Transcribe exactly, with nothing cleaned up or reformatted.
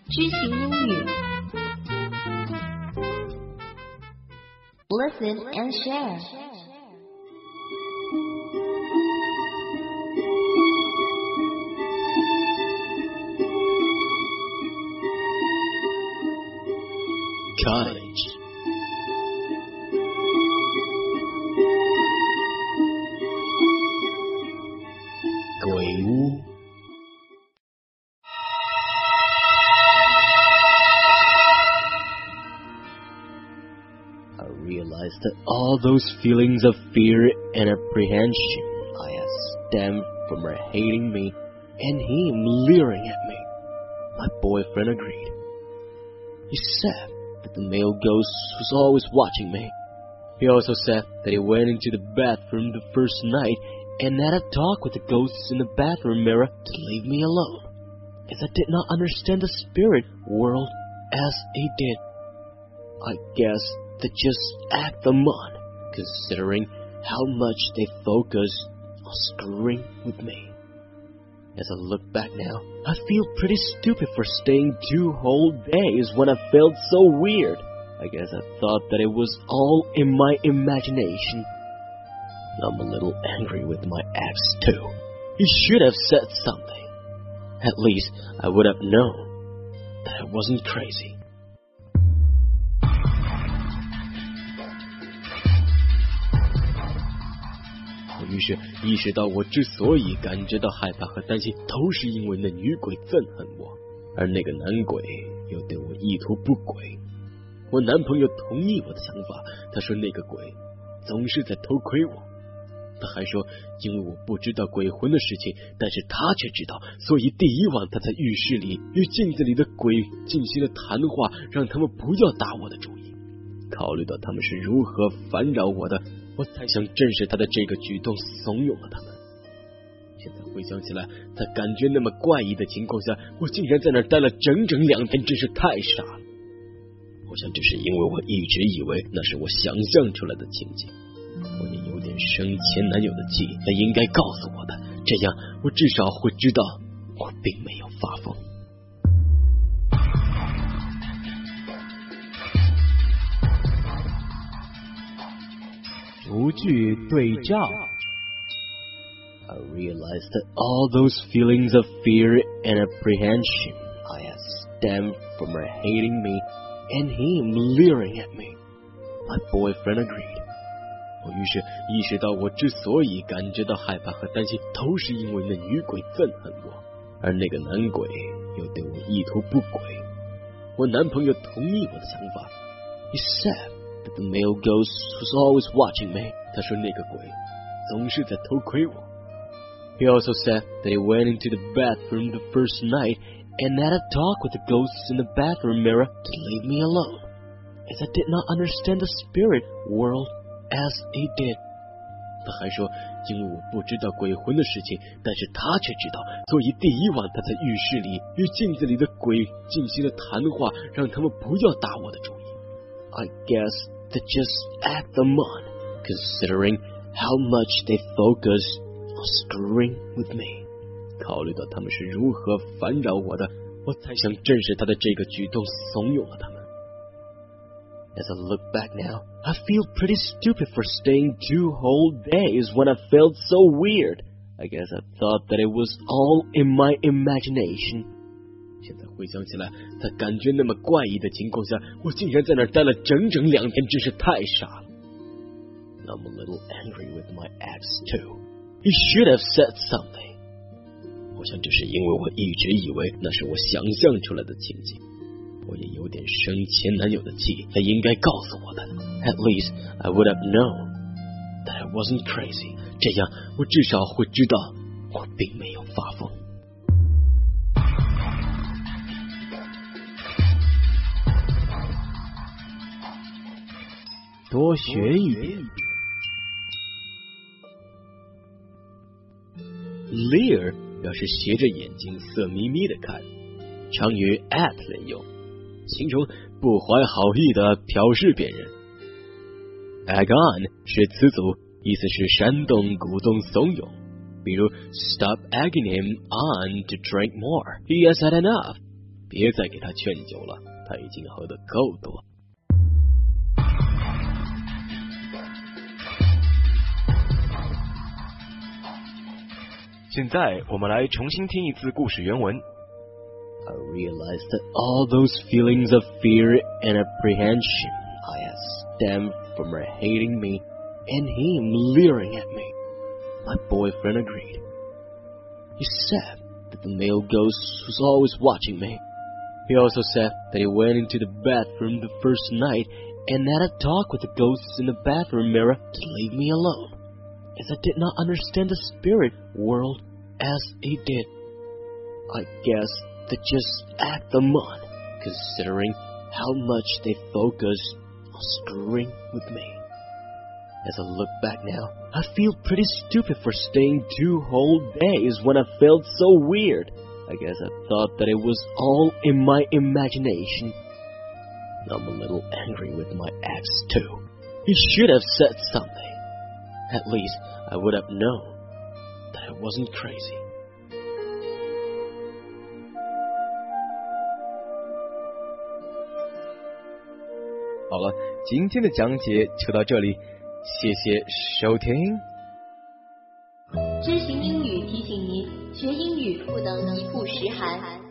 知行英语 Listen and share. Cottage.鬼屋。I realized that all those feelings of fear and apprehension I had stemmed from her hating me and him leering at me. My boyfriend agreed. He said that the male ghost was always watching me. He also said that he went into the bathroom the first night and had a talk with the ghosts in the bathroom mirror to leave me alone, as I did not understand the spirit world as he did. I guess they just act them on, considering how much they focus on screwing with me. As I look back now, I feel pretty stupid for staying two whole days when I felt so weird. I guess I thought that it was all in my imagination. I'm a little angry with my ex too. He should have said something. At least I would have known that I wasn't crazy. 我于是意识到，我之所以感觉到害怕和担心，都是因为那女鬼憎恨我，而那个男鬼又对我意图不轨。我男朋友同意我的想法，他说那个鬼总是在偷窥我。他还说，因为我不知道鬼魂的事情，但是他却知道，所以第一晚他在浴室里与镜子里的鬼进行了谈话，让他们不要打我的主意。考虑到他们是如何烦扰我的，我才想正视他的这个举动，怂恿了他们。现在回想起来，在感觉那么怪异的情况下，我竟然在那儿待了整整两天，真是太傻了。我想这是因为我一直以为那是我想象出来的情景。我也有点生前男友的气，他应该告诉我的，这样我至少会知道我并没有发疯。 逐句对照。 I realized that all those feelings of fear and apprehension I had stemmed from her hating me and him leering at me. My boyfriend agreed. 我于是意识到，我之所以感觉到害怕和担心，都是因为那女鬼憎恨我，而那个男鬼又对我意图不轨。我男朋友同意我的想法。He said that the male ghost was always watching me. 他说那个鬼总是在偷窥我。He also said that he went into the bathroom the first night and had a talk with the ghosts in the bathroom mirror to leave me alone, as I did not understand the spirit world as he did. 他还说，因为我不知道鬼魂的事情，但是他却知道，所以第一晚他在浴室里与镜子里的鬼进行了谈话，让他们不要打我的主意。I guess they just act them on, considering how much they focus on screwing with me. 考虑到他们是如何烦扰我的，我才想正视他的这个举动，怂恿了他们。As I look back now, I feel pretty stupid for staying two whole days when I felt so weird. I guess I thought that it was all in my imagination. 现在回想起来，在感觉那么怪异的情况下，我竟然在那儿待了整整两天，真是太傻了。I'm a little angry with my ex too. He should have said something. 我想这是因为我一直以为那是我想象出来的情景。我也有点生前男友的气，他应该告诉我的。At least I would have known that I wasn't crazy. 这样我至少会知道我并没有发疯。 多学一点。 Leer 表示斜着眼睛色眯眯的看，常与 at 连用，形容不怀好意的瞟视别人。egg on 是词组，意思是煽动、鼓动、怂恿。比如 Stop egging him on to drink more. He has had enough. 别别再给他劝酒了，他已经喝得够多。 现在我们来重新听一次故事原文。 I realized that all those feelings of fear and apprehension I had stemmed from her hating me and him leering at me. My boyfriend agreed. He said that the male ghost was always watching me. He also said that he went into the bathroom the first night and had a talk with the ghosts in the bathroom mirror to leave me alone, as I did not understand the spirit world as he did. I guess they just act them on, considering how much they focused on screwing with me. As I look back now, I feel pretty stupid for staying two whole days when I felt so weird. I guess I thought that it was all in my imagination. I'm a little angry with my ex too. He should have said something. At least I would have known that I wasn't crazy. 好了，今天的讲解就到这里，谢谢收听。 知行英语提醒您，学英语不能一步十韩。